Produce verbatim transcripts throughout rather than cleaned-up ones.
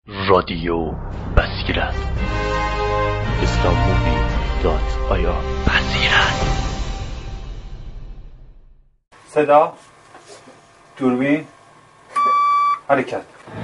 رادیو بصیرت اسلام مووی دات آیا بصیرت. صدا، دوربین، حرکت.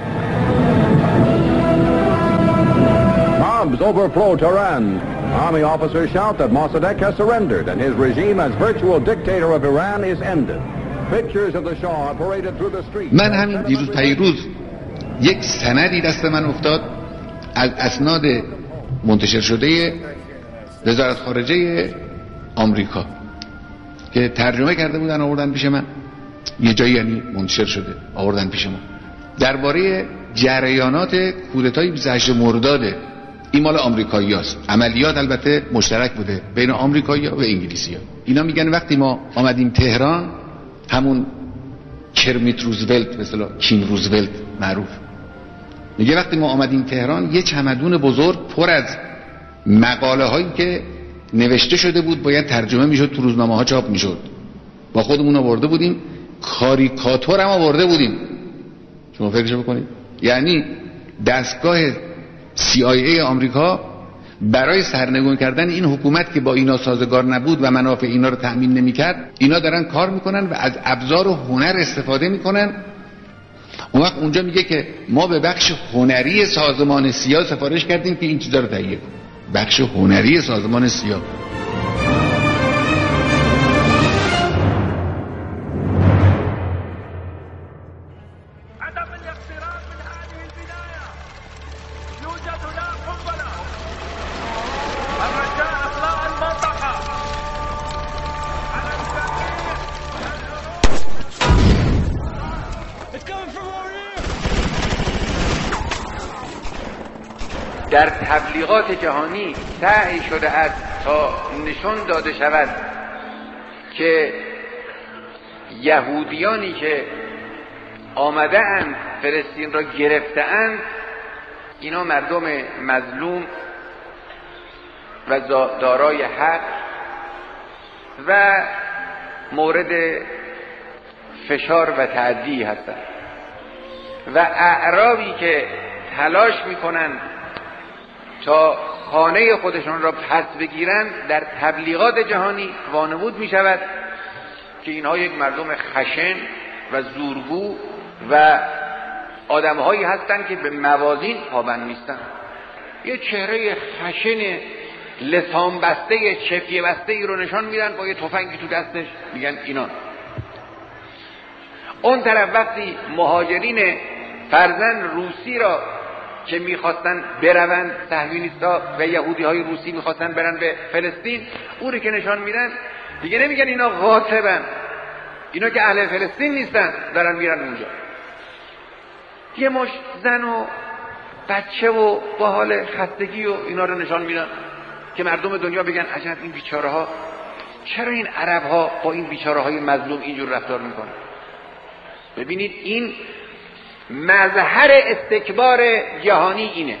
Bombs overflow Tehran. Army officers shout that Mossadegh has surrendered and his regime as virtual dictator of Iran is ended. Pictures of the Shah paraded through the streets. من همین دیروز پیروز یک سندی دست من افتاد از اسناد منتشر شده وزارت خارجه آمریکا که ترجمه کرده بودن آوردن پیش من، یه جایی یعنی منتشر شده آوردن پیش ما، درباره جریانات کودتای بیست و هشتم مرداد. این مال آمریکاییاست. عملیات البته مشترک بوده بین آمریکایی‌ها و انگلیسی‌ها. اینا میگن وقتی ما آمدیم تهران، همون کرمیت روزولت مثلا کینگ روزولت معروف میگه وقتی ما آمدیم تهران یه چمدون بزرگ پر از مقاله هایی که نوشته شده بود باید ترجمه میشد، تو روزنامه ها چاپ میشد، با خودمون آورده بودیم، کاریکاتور هم آورده بودیم. شما فکرشو بکنید، یعنی دستگاه سی آی ای آمریکا برای سرنگون کردن این حکومت که با اینا سازگار نبود و منافع اینا رو تأمین نمی‌کرد، اینا دارن کار میکنن و از ابزار و هنر استفاده میکنن. اون وقت اونجا میگه که ما به بخش هنری سازمان سیا سفارش کردیم که این چیزا رو تهیه کنه. بخش هنری سازمان سیا. در تبلیغات جهانی سعی شده است تا نشان داده شود که یهودیانی که آمده اند فلسطین را گرفته اند اینا مردم مظلوم و دارای حق و مورد فشار و تعدی هستند و اعرابی که تلاش میکنند تا خانه خودشون را پس بگیرن در تبلیغات جهانی وانمود می شود که اینها یک مردم خشن و زورگو و آدمهایی هستند که به موازین پابند نیستند. یه چهره خشن لسان بسته چپیه بسته ای رو نشان میدن با یه تفنگی تو دستش، میگن اینا. اون طرف وقتی مهاجرین فرزند روسی را که میخواستن برون، صهیونیست‌ها و یهودی‌های روسی میخواستن برن به فلسطین، اون رو که نشان میدن دیگه نمیگن اینا غاصبن، اینا که اهل فلسطین نیستن دارن میرن اونجا. یه مش زن و بچه و با حال خستگی و اینا رو نشان میدن که مردم دنیا بگن عجب این بیچاره ها، چرا این عرب ها با این بیچاره های مظلوم اینجور رفتار میکنن. ببینید این مظهر استکبار جهانی اینه.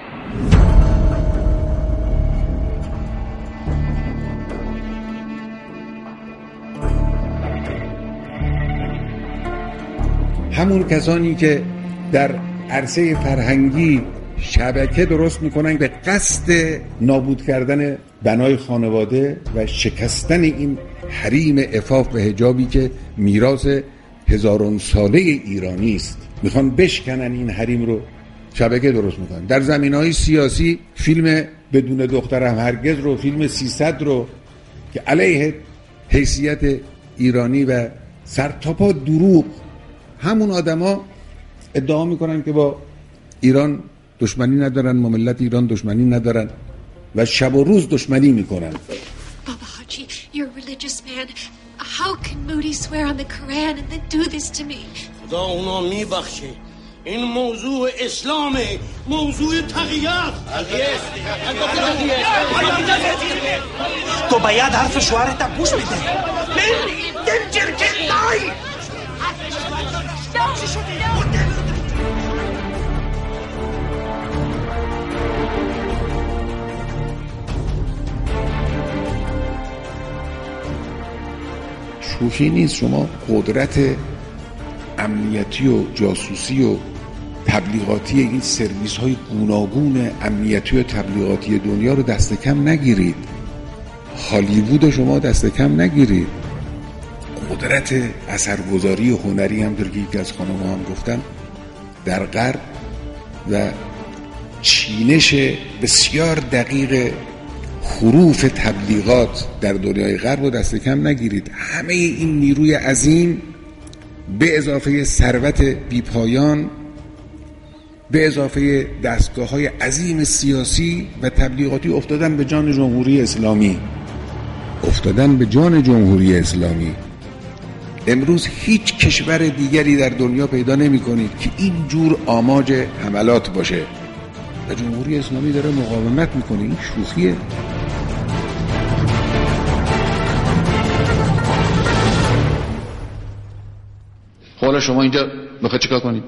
همون کسانی که در عرصه فرهنگی شبکه درست میکنن به قصد نابود کردن بنای خانواده و شکستن این حریم عفاف و حجابی که میراث هزاران ساله ایرانی است، میخوان بشکنن این حریم رو، شبکه درست میکنن. در زمینهای سیاسی فیلم بدون دخترم هرگز رو، فیلم سیصد رو که علیه حیثیت ایرانی و سرتاپا دروغ، همون آدما ادعا میکنن که با ایران دشمنی ندارن، با ملت ایران دشمنی ندارن و شب و روز دشمنی میکنن. Baba Haji, you're a religious man. How can Moody swear on the Quran and then do this to me? خدا اونا میبخشه. این موضوع اسلامه، موضوع تقییت. تو باید حرف شوهرت گوش بده. دنجر که نای شوخی نیست. شما قدرت امنیتی و جاسوسی و تبلیغاتی این سرویس های گوناگون امنیتی و تبلیغاتی دنیا رو دست کم نگیرید. هالیوود شما دست کم نگیرید. قدرت اثرگذاری هنری هم در که یکی از خانم ها هم گفتن در غرب و چینش بسیار دقیق حروف تبلیغات در دنیای غرب رو دست کم نگیرید. همه این نیروی عظیم به اضافه ثروت بیپایان، به اضافه دستگاه‌های عظیم سیاسی و تبلیغاتی افتادن به جان جمهوری اسلامی افتادن به جان جمهوری اسلامی. امروز هیچ کشور دیگری در دنیا پیدا نمی کنید که این جور آماج حملات باشه و جمهوری اسلامی داره مقاومت میکنه. این شوخیه. حالا شما اینجا میخواید چیکار کنید؟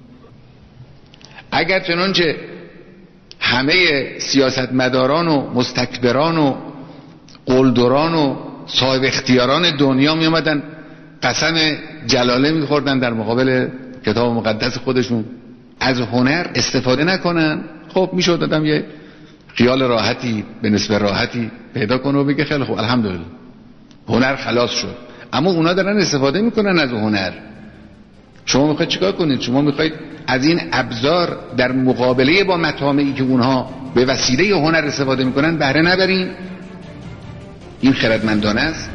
اگر چنانچه همه سیاستمداران و مستکبران و قلدران و صاحب اختیاران دنیا می اومدن قسم جلاله میخوردن در مقابل کتاب مقدس خودشون، از هنر استفاده نکنن، خب میشد آدم یه خیال راحتی به نسبت راحتی پیدا کنه و بگه خیلی خوب الحمدلله هنر خلاص شد. اما اونا دارن استفاده میکنن از هنر. شما میخواید چیکار کنید؟ شما میخواید از این ابزار در مقابله با مطامعی که اونها به وسیله هنر استفاده میکنن بهره نبرین؟ این خردمندانه است؟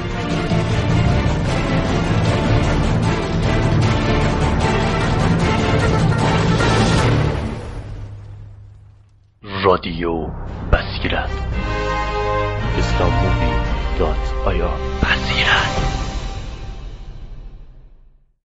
رادیو بصیرت اسلامی دات آیا بصیرت